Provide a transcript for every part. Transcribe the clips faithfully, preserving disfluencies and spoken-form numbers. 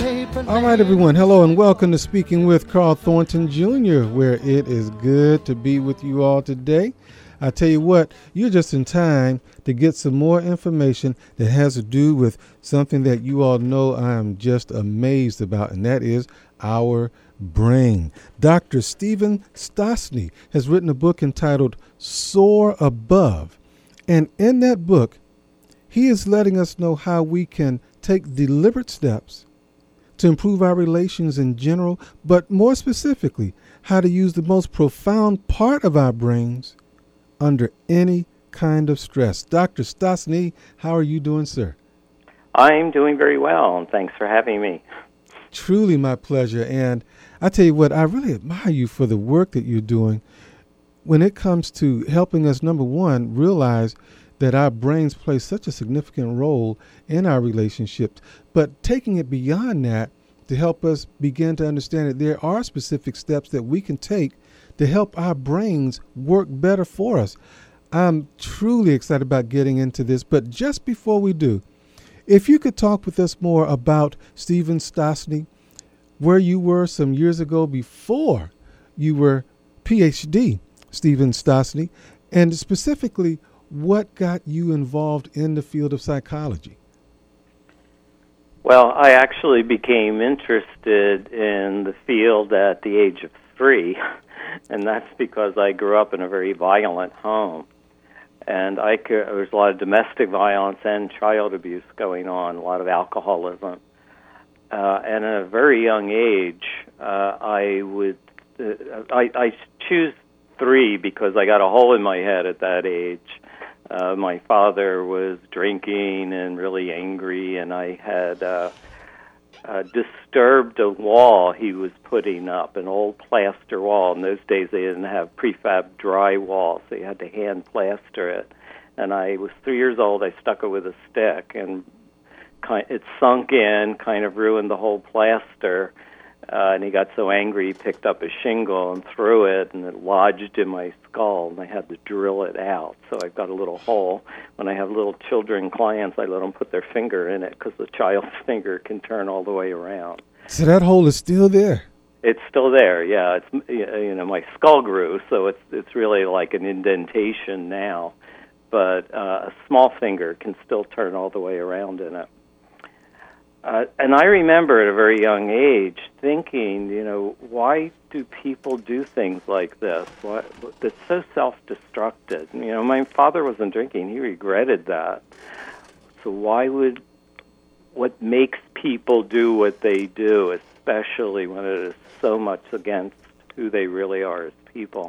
All right, everyone. Hello and welcome to Speaking with Carl Thornton Junior, where it is good to be with you all today. I tell you what, you're just in time to get some more information that has to do with something that you all know I am just amazed about, and that is our brain. Doctor Stephen Stosny has written a book entitled Soar Above, and in that book, he is letting us know how we can take deliberate steps to improve our relations in general, but more specifically, how to use the most profound part of our brains under any kind of stress. Doctor Stosny, how are you doing, sir? I'm doing very well, and thanks for having me. Truly my pleasure. And I tell you what, I really admire you for the work that you're doing when it comes to helping us, number one, realize that our brains play such a significant role in our relationships, but taking it beyond that to help us begin to understand that there are specific steps that we can take to help our brains work better for us. I'm truly excited about getting into this, but just before we do, if you could talk with us more about Stephen Stosny, where you were some years ago before you were P H D Stephen Stosny, and specifically what got you involved in the field of psychology? Well, I actually became interested in the field at the age of three, and that's because I grew up in a very violent home. And I could, there was a lot of domestic violence and child abuse going on, a lot of alcoholism. Uh, and at a very young age, uh, I would, uh, I, I choose three because I got a hole in my head at that age. Uh, my father was drinking and really angry, and I had uh, uh, disturbed a wall he was putting up, an old plaster wall. In those days, they didn't have prefab drywall, so you had to hand plaster it. And I was three years old. I stuck it with a stick, and kind, it sunk in, kind of ruined the whole plaster. Uh, and he got so angry, he picked up a shingle and threw it, and it lodged in my skull, and I had to drill it out. So I've got a little hole. When I have little children clients, I let them put their finger in it because the child's finger can turn all the way around. So that hole is still there? It's still there, yeah. It's you know my skull grew, so it's it's really like an indentation now, but uh, a small finger can still turn all the way around in it. Uh, and I remember at a very young age thinking, you know, why do people do things like this? Why, it's so self-destructive. You know, my father wasn't drinking. He regretted that. So why would, what makes people do what they do, especially when it is so much against who they really are as people?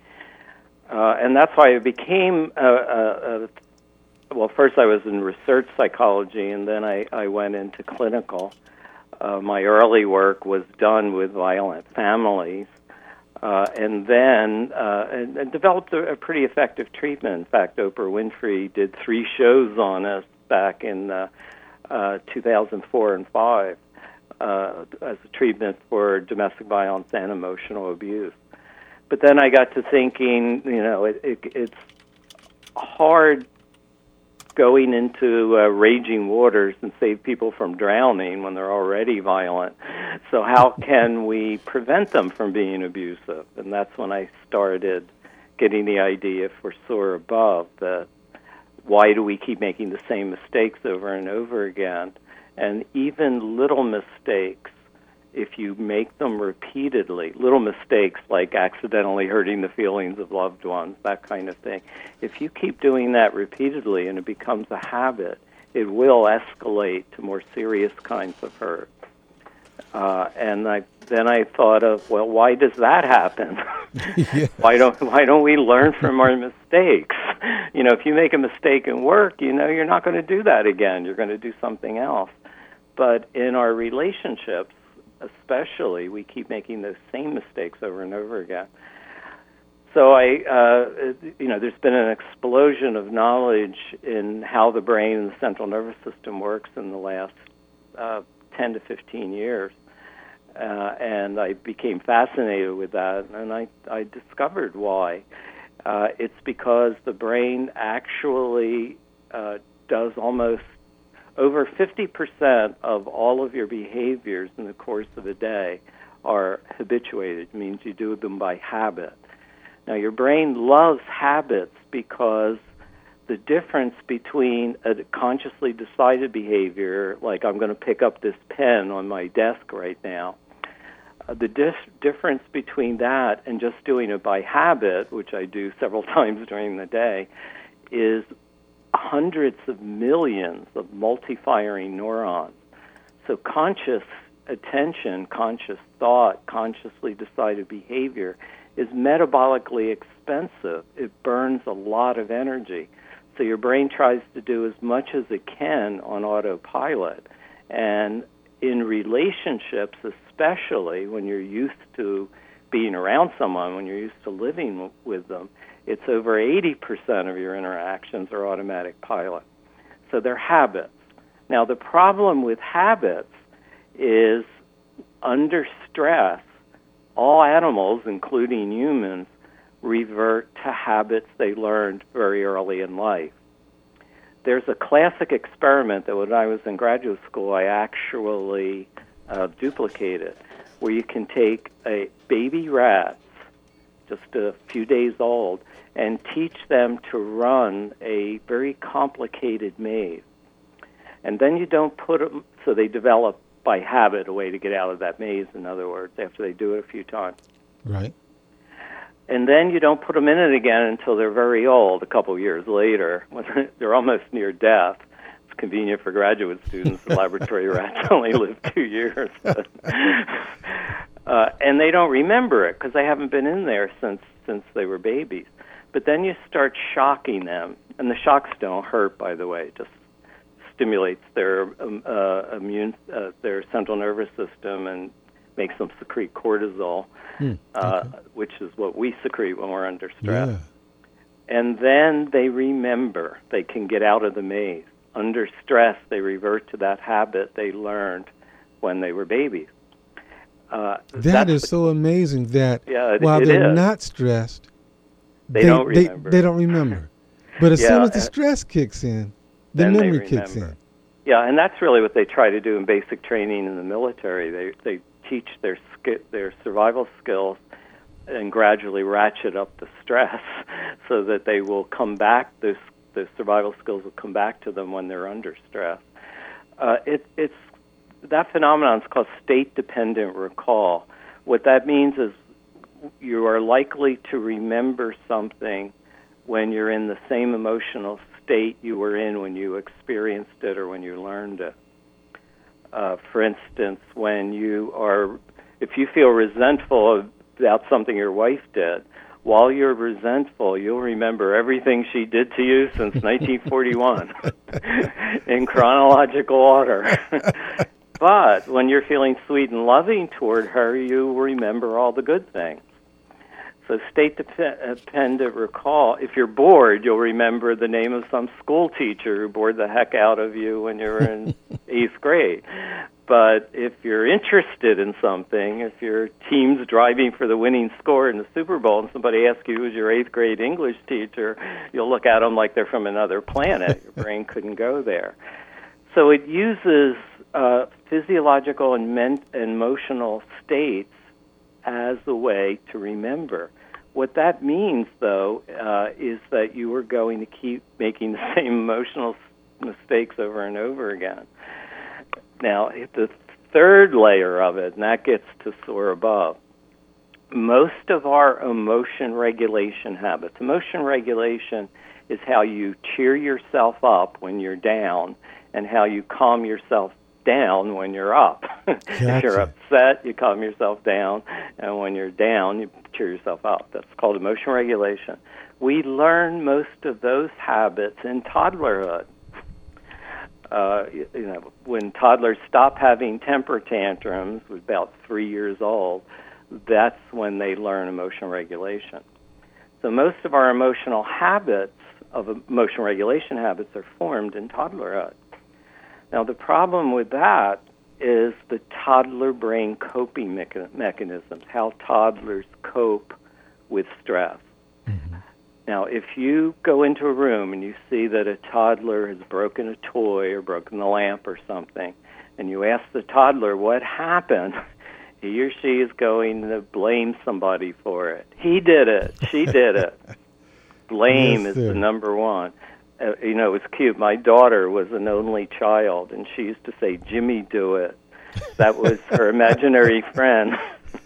Uh, and that's why I became a, a, a Well, first I was in research psychology, and then I, I went into clinical. Uh, my early work was done with violent families, uh, and then uh, and, and developed a, a pretty effective treatment. In fact, Oprah Winfrey did three shows on us back in uh, uh, two thousand four and five uh, as a treatment for domestic violence and emotional abuse. But then I got to thinking, you know, it, it, it's hard going into uh, raging waters and save people from drowning when they're already violent. So how can we prevent them from being abusive? And that's when I started getting the idea for Soar Above, that why do we keep making the same mistakes over and over again? And even little mistakes, if you make them repeatedly, little mistakes like accidentally hurting the feelings of loved ones, that kind of thing, if you keep doing that repeatedly and it becomes a habit, it will escalate to more serious kinds of hurt. Uh, and I, then I thought of, well, why does that happen? Yeah. Why don't why don't we learn from our mistakes? You know, if you make a mistake in work, you know you're not going to do that again. You're going to do something else. But in our relationships, especially, we keep making those same mistakes over and over again. So I, uh, you know, there's been an explosion of knowledge in how the brain and the central nervous system works in the last uh, ten to fifteen years. Uh, and I became fascinated with that, and I, I discovered why. Uh, it's because the brain actually uh, does almost Over fifty percent of all of your behaviors in the course of a day are habituated. It means you do them by habit. Now, your brain loves habits because the difference between a consciously decided behavior, like I'm going to pick up this pen on my desk right now, uh, the dif- difference between that and just doing it by habit, which I do several times during the day, is hundreds of millions of multi-firing neurons. So conscious attention, conscious thought, consciously decided behavior is metabolically expensive. It burns a lot of energy. So your brain tries to do as much as it can on autopilot. And in relationships, especially when you're used to being around someone, when you're used to living w- with them, it's over eighty percent of your interactions are automatic pilot. So they're habits. Now, the problem with habits is under stress, all animals, including humans, revert to habits they learned very early in life. There's a classic experiment that when I was in graduate school I actually uh, duplicated, where you can take a baby rat, just a few days old, and teach them to run a very complicated maze. And then you don't put them, so they develop by habit a way to get out of that maze, in other words, after they do it a few times. Right. And then you don't put them in it again until they're very old, a couple of years later, when they're almost near death. It's convenient for graduate students. The laboratory rats only live two years. But, uh, and they don't remember it because they haven't been in there since since they were babies. But then you start shocking them. And the shocks don't hurt, by the way. It just stimulates their um, uh, immune, uh, their central nervous system and makes them secrete cortisol, hmm, okay. uh, which is what we secrete when we're under stress. Yeah. And then they remember. They can get out of the maze. Under stress, they revert to that habit they learned when they were babies. Uh, that is the, so amazing that yeah, it, while it they're is. not stressed, they, they don't remember. They, they don't remember. But as yeah, soon as the stress kicks in, the memory kicks in. Yeah, and that's really what they try to do in basic training in the military. They they teach their sk- their survival skills and gradually ratchet up the stress so that they will come back, those, those survival skills will come back to them when they're under stress. Uh, it, it's that phenomenon is called state-dependent recall. What that means is you are likely to remember something when you're in the same emotional state you were in when you experienced it or when you learned it. Uh, for instance, when you are, if you feel resentful about something your wife did, while you're resentful, you'll remember everything she did to you since nineteen forty-one in chronological order. But when you're feeling sweet and loving toward her, you remember all the good things. So state-dependent recall, if you're bored, you'll remember the name of some school teacher who bored the heck out of you when you were in eighth grade. But if you're interested in something, if your team's driving for the winning score in the Super Bowl and somebody asks you who's your eighth grade English teacher, you'll look at them like they're from another planet. Your brain couldn't go there. So it uses uh, physiological and men- emotional states as a way to remember. What that means, though, uh, is that you are going to keep making the same emotional mistakes over and over again. Now, the third layer of it, and that gets to soar above, most of our emotion regulation habits, emotion regulation is how you cheer yourself up when you're down and how you calm yourself down when you're up. Gotcha. If you're upset, you calm yourself down, and when you're down, you cheer yourself up. That's called emotion regulation. We learn most of those habits in toddlerhood. Uh, you, you know, when toddlers stop having temper tantrums, about three years old, that's when they learn emotion regulation. So most of our emotional habits, of emotion regulation habits, are formed in toddlerhood. Now, the problem with that is the toddler brain coping mecha- mechanisms, how toddlers cope with stress. Mm-hmm. Now, if you go into a room and you see that a toddler has broken a toy or broken the lamp or something, and you ask the toddler what happened, he or she is going to blame somebody for it. He did it. She did it. Blame yes, is the number one. Uh, you know, it's cute. My daughter was an only child, and she used to say, "Jimmy, do it." That was her imaginary friend.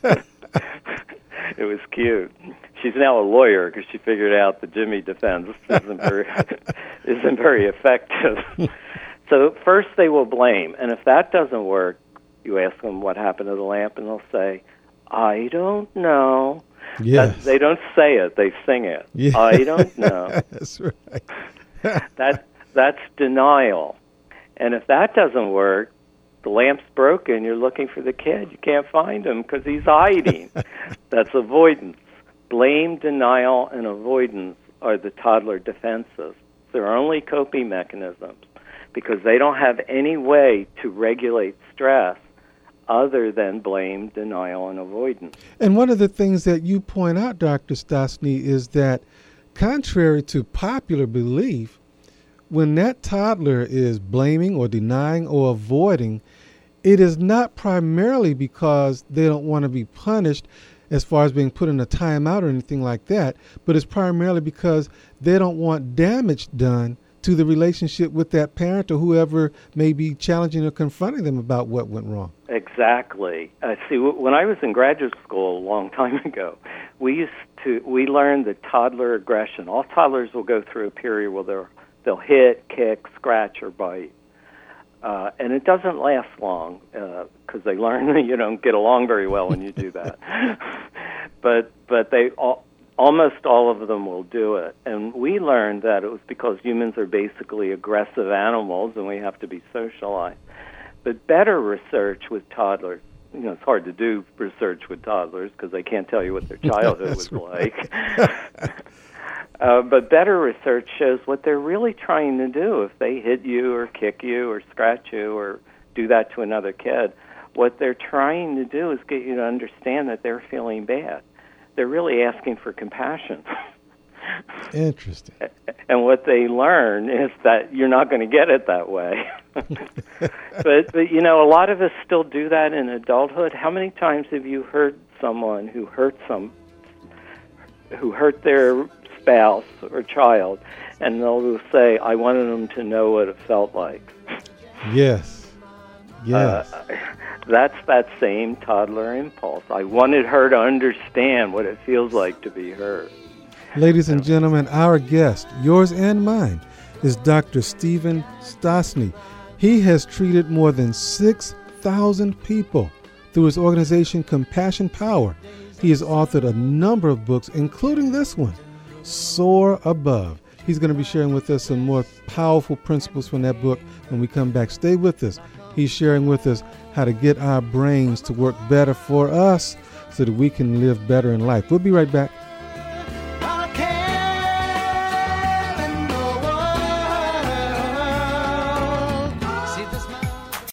It was cute. She's now a lawyer because she figured out the Jimmy defense isn't very, isn't very effective. So first they will blame, and if that doesn't work, you ask them what happened to the lamp, and they'll say, "I don't know." Yes. That, they don't say it; they sing it. Yes. I don't know. That's right. that that's denial, and if that doesn't work, the lamp's broken. You're looking for the kid. You can't find him because he's hiding. That's avoidance. Blame, denial, and avoidance are the toddler defenses. They're only coping mechanisms because they don't have any way to regulate stress other than blame, denial, and avoidance. And one of the things that you point out, Doctor Stosny, is that contrary to popular belief, when that toddler is blaming or denying or avoiding, it is not primarily because they don't want to be punished as far as being put in a timeout or anything like that, but it's primarily because they don't want damage done to the relationship with that parent or whoever may be challenging or confronting them about what went wrong. Exactly. Uh, see, w- when I was in graduate school a long time ago, we used to we learned that toddler aggression. All toddlers will go through a period where they're, they'll hit, kick, scratch, or bite. Uh, and it doesn't last long because uh, they learn that you don't get along very well when you do that. but but they all, almost all of them will do it. And we learned that it was because humans are basically aggressive animals and we have to be socialized. But better research with toddlers, you know, it's hard to do research with toddlers because they can't tell you what their childhood was like. Uh, but better research shows what they're really trying to do. If they hit you or kick you or scratch you or do that to another kid, what they're trying to do is get you to understand that they're feeling bad. They're really asking for compassion. Interesting. And what they learn is that you're not going to get it that way. but, but, you know, a lot of us still do that in adulthood. How many times have you heard someone who hurt some, who hurt their spouse or child, and they'll say, "I wanted them to know what it felt like." Yes. Yes. Uh, that's that same toddler impulse. I wanted her to understand what it feels like to be hurt. Ladies and gentlemen, our guest, yours and mine, is Doctor Stephen Stosny. He has treated more than six thousand people through his organization Compassion Power. He has authored a number of books, including this one, Soar Above. He's going to be sharing with us some more powerful principles from that book when we come back. Stay with us. He's sharing with us how to get our brains to work better for us so that we can live better in life. We'll be right back.